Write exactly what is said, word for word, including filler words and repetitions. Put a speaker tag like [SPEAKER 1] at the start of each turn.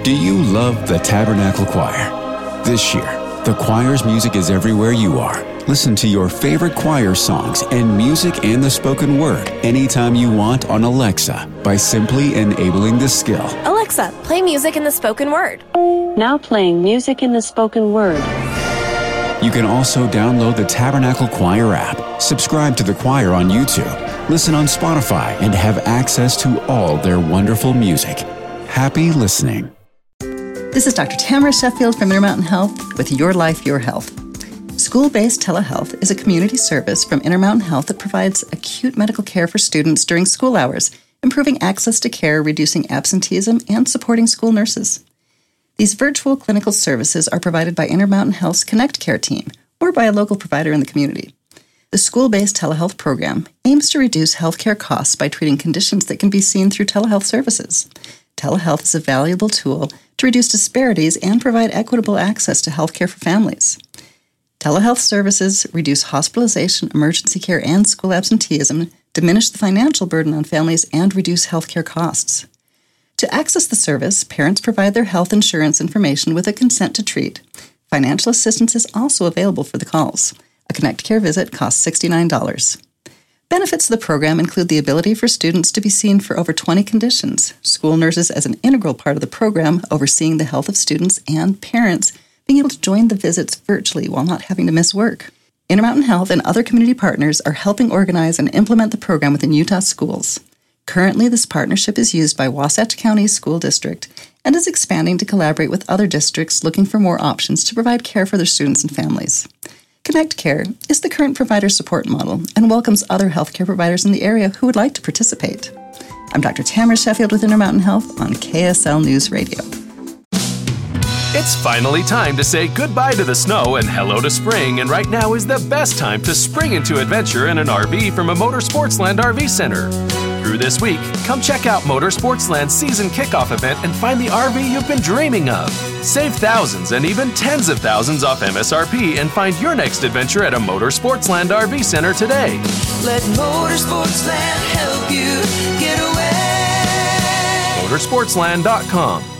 [SPEAKER 1] Do you love the Tabernacle Choir? This year, the choir's music is everywhere you are. Listen to your favorite choir songs and music and the spoken word anytime you want on Alexa by simply enabling the skill.
[SPEAKER 2] Alexa, play music in the spoken word.
[SPEAKER 3] Now playing music in the spoken word.
[SPEAKER 1] You can also download the Tabernacle Choir app, subscribe to the choir on YouTube, listen on Spotify, and have access to all their wonderful music. Happy listening.
[SPEAKER 4] This is Doctor Tamara Sheffield from Intermountain Health with Your Life, Your Health. School-based telehealth is a community service from Intermountain Health that provides acute medical care for students during school hours, improving access to care, reducing absenteeism, and supporting school nurses. These virtual clinical services are provided by Intermountain Health's Connect Care team or by a local provider in the community. The school-based telehealth program aims to reduce healthcare costs by treating conditions that can be seen through telehealth services. Telehealth is a valuable tool to reduce disparities and provide equitable access to healthcare for families. Telehealth services reduce hospitalization, emergency care, and school absenteeism, diminish the financial burden on families, and reduce healthcare costs. To access the service, parents provide their health insurance information with a consent to treat. Financial assistance is also available for the calls. A Connect Care visit costs sixty-nine dollars. Benefits of the program include the ability for students to be seen for over twenty conditions, school nurses as an integral part of the program overseeing the health of students, and parents being able to join the visits virtually while not having to miss work. Intermountain Health and other community partners are helping organize and implement the program within Utah schools. Currently, this partnership is used by Wasatch County School District and is expanding to collaborate with other districts looking for more options to provide care for their students and families. Connect Care is the current provider support model and welcomes other healthcare providers in the area who would like to participate. I'm Doctor Tamara Sheffield with Intermountain Health on K S L News Radio.
[SPEAKER 5] It's finally time to say goodbye to the snow and hello to spring, and right now is the best time to spring into adventure in an R V from a Motorsportsland R V Center. Through this week, come check out Motorsportsland's season kickoff event and find the R V you've been dreaming of. Save thousands and even tens of thousands off M S R P and find your next adventure at a Motorsportsland R V Center today.
[SPEAKER 6] Let Motorsportsland help you get away.
[SPEAKER 5] Motorsportsland dot com